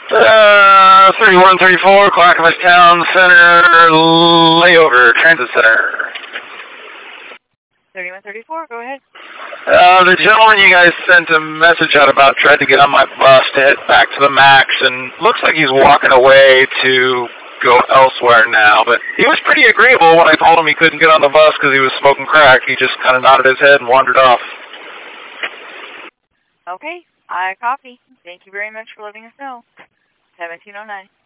3134, Clackamas Town Center, layover, transit center. 3134, go ahead. The gentleman you guys sent a message out about tried to get on my bus to head back to the Max, and looks like he's walking away to go elsewhere now, but he was pretty agreeable when I told him he couldn't get on the bus because he was smoking crack. He just kind of nodded his head and wandered off. Okay, I copy. Thank you very much for letting us know. 1709.